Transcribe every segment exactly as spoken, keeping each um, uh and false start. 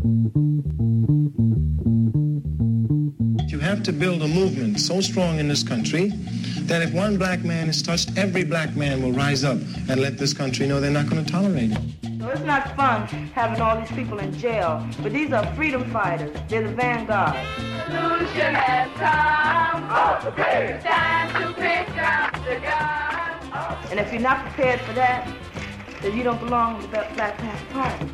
You have to build a movement so strong in this country that if one black man is touched, every black man will rise up and let this country know they're not going to tolerate it. So it's not fun having all these people in jail, but these are freedom fighters. They're the vanguard. Revolution has come. Oh, okay. Time to pick up the gun. And if you're not prepared for that, then you don't belong to the Black Panther Party.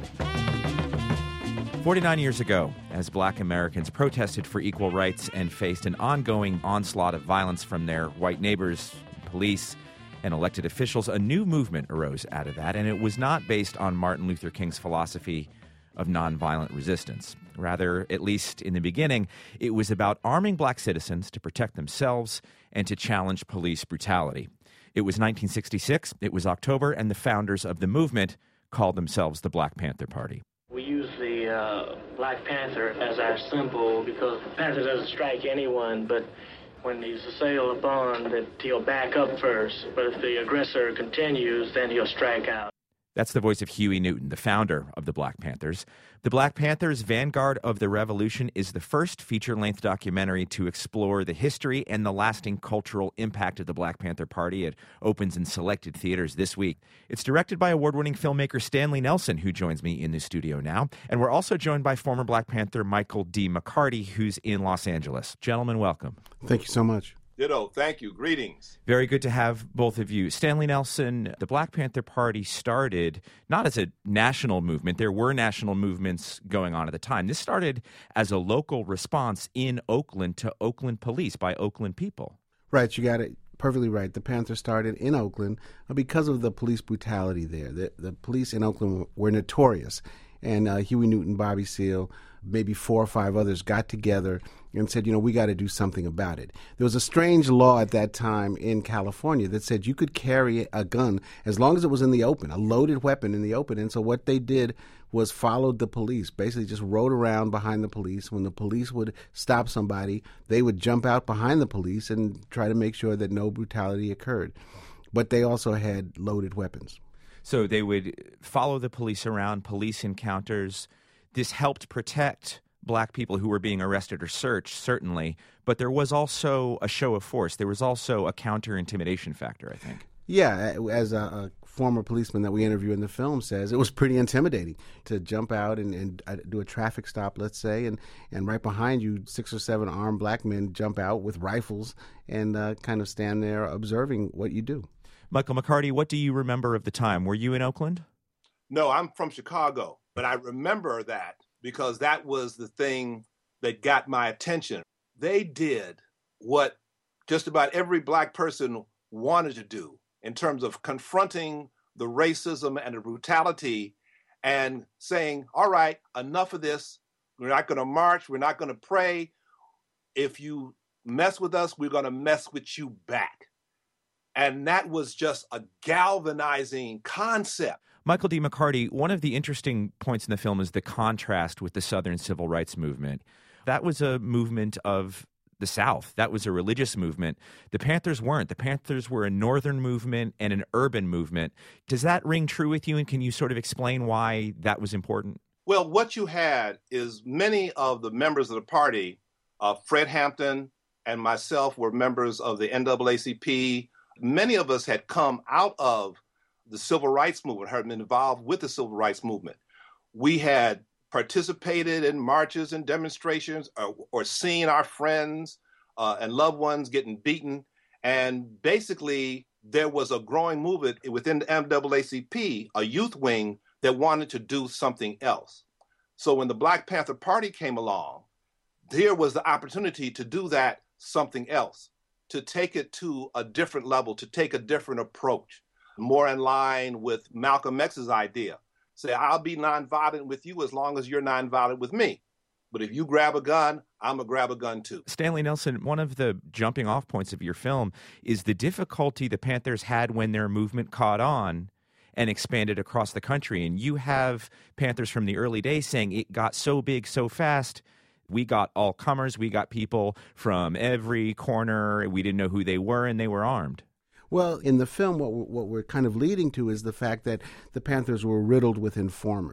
forty-nine years ago, as black Americans protested for equal rights and faced an ongoing onslaught of violence from their white neighbors, police, and elected officials, a new movement arose out of that, and it was not based on Martin Luther King's philosophy of nonviolent resistance. Rather, at least in the beginning, it was about arming black citizens to protect themselves and to challenge police brutality. It was nineteen sixty-six, it was October, and the founders of the movement called themselves the Black Panther Party. We use the uh, Black Panther as our symbol because the Panther doesn't strike anyone, but when he's assailed upon, that he'll back up first. But if the aggressor continues, then he'll strike out. That's the voice of Huey Newton, the founder of the Black Panthers. The Black Panthers, Vanguard of the Revolution, is the first feature-length documentary to explore the history and the lasting cultural impact of the Black Panther Party. It opens in selected theaters this week. It's directed by award-winning filmmaker Stanley Nelson, who joins me in the studio now. And we're also joined by former Black Panther Michael D. McCarty, who's in Los Angeles. Gentlemen, welcome. Thank you so much. Ditto. Thank you. Greetings. Very good to have both of you. Stanley Nelson, the Black Panther Party started not as a national movement. There were national movements going on at the time. This started as a local response in Oakland to Oakland police by Oakland people. Right. You got it perfectly right. The Panthers started in Oakland because of the police brutality there. The, the police in Oakland were notorious. And uh, Huey Newton, Bobby Seale, maybe four or five others got together and said, you know, we got to do something about it. There was a strange law at that time in California that said you could carry a gun as long as it was in the open, a loaded weapon in the open. And so what they did was followed the police, basically just rode around behind the police. When the police would stop somebody, they would jump out behind the police and try to make sure that no brutality occurred. But they also had loaded weapons. So they would follow the police around, police encounters. This helped protect black people who were being arrested or searched, certainly, but there was also a show of force. There was also a counter-intimidation factor, I think. Yeah, as a, a former policeman that we interview in the film says, it was pretty intimidating to jump out and, and uh, do a traffic stop, let's say, and, and right behind you, six or seven armed black men jump out with rifles and uh, kind of stand there observing what you do. Michael McCarty, what do you remember of the time? Were you in Oakland? No, I'm from Chicago, but I remember that because that was the thing that got my attention. They did what just about every black person wanted to do in terms of confronting the racism and the brutality and saying, all right, enough of this. We're not going to march. We're not going to pray. If you mess with us, we're going to mess with you back. And that was just a galvanizing concept. Michael D. McCarty, one of the interesting points in the film is the contrast with the Southern Civil Rights Movement. That was a movement of the South. That was a religious movement. The Panthers weren't. The Panthers were a northern movement and an urban movement. Does that ring true with you, and can you sort of explain why that was important? Well, what you had is many of the members of the party, uh, Fred Hampton and myself were members of the N double A C P. Many of us had come out of the civil rights movement, had been involved with the civil rights movement. We had participated in marches and demonstrations or, or seen our friends uh, and loved ones getting beaten. And basically, there was a growing movement within the N double A C P, a youth wing that wanted to do something else. So when the Black Panther Party came along, there was the opportunity to do that something else, to take it to a different level, to take a different approach, more in line with Malcolm X's idea. Say, I'll be nonviolent with you as long as you're nonviolent with me. But if you grab a gun, I'm going to grab a gun too. Stanley Nelson, one of the jumping off points of your film is the difficulty the Panthers had when their movement caught on and expanded across the country. And you have Panthers from the early days saying it got so big so fast. We got all comers. We got people from every corner. We didn't know who they were, and they were armed. Well, in the film, what we're, what we're kind of leading to is the fact that the Panthers were riddled with informers.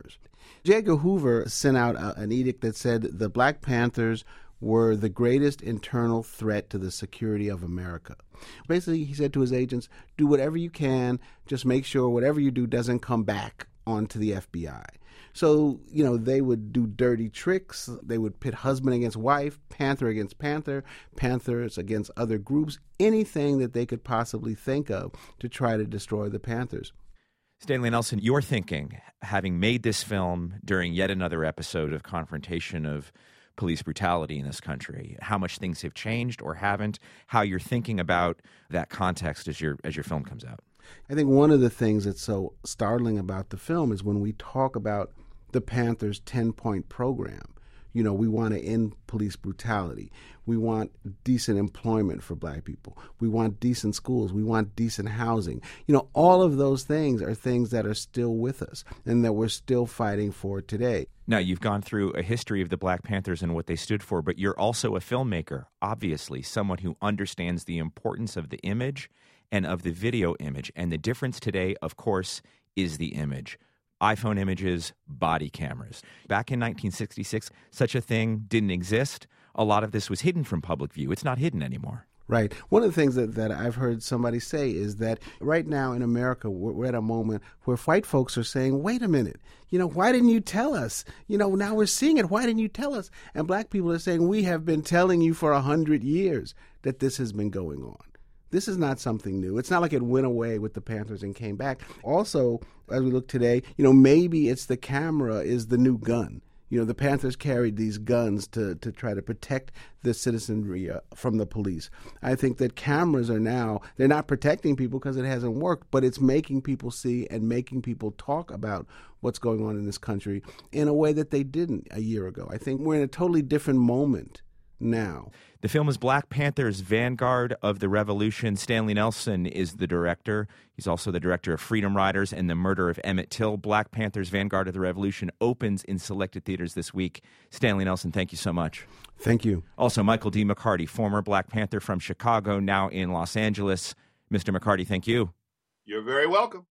J. Edgar Hoover sent out a, an edict that said the Black Panthers were the greatest internal threat to the security of America. Basically, he said to his agents, do whatever you can, just make sure whatever you do doesn't come back onto the F B I. So, you know, they would do dirty tricks. They would pit husband against wife, Panther against Panther, Panthers against other groups, anything that they could possibly think of to try to destroy the Panthers. Stanley Nelson, you're thinking, having made this film during yet another episode of confrontation of police brutality in this country, how much things have changed or haven't, how you're thinking about that context as your as your film comes out. I think one of the things that's so startling about the film is when we talk about the Panthers' ten-point program. You know, we want to end police brutality. We want decent employment for black people. We want decent schools. We want decent housing. You know, all of those things are things that are still with us and that we're still fighting for today. Now, you've gone through a history of the Black Panthers and what they stood for, but you're also a filmmaker, obviously, someone who understands the importance of the image and of the video image. And the difference today, of course, is the image. iPhone images, body cameras. Back in nineteen sixty-six, such a thing didn't exist. A lot of this was hidden from public view. It's not hidden anymore. Right. One of the things that, that I've heard somebody say is that right now in America, we're, we're at a moment where white folks are saying, wait a minute, you know, why didn't you tell us? You know, now we're seeing it. Why didn't you tell us? And black people are saying, we have been telling you for a hundred years that this has been going on. This is not something new. It's not like it went away with the Panthers and came back. Also, as we look today, you know, maybe it's the camera is the new gun. You know, the Panthers carried these guns to, to try to protect the citizenry uh, from the police. I think that cameras are now, they're not protecting people because it hasn't worked, but it's making people see and making people talk about what's going on in this country in a way that they didn't a year ago. I think we're in a totally different moment now. The film is Black Panthers, Vanguard of the Revolution. Stanley Nelson is the director. He's also the director of Freedom Riders and The Murder of Emmett Till. Black Panthers, Vanguard of the Revolution opens in selected theaters this week. Stanley Nelson, thank you so much. Thank you. Also, Michael D. McCarty, former Black Panther from Chicago, now in Los Angeles. Mister McCarty, thank you. You're very welcome.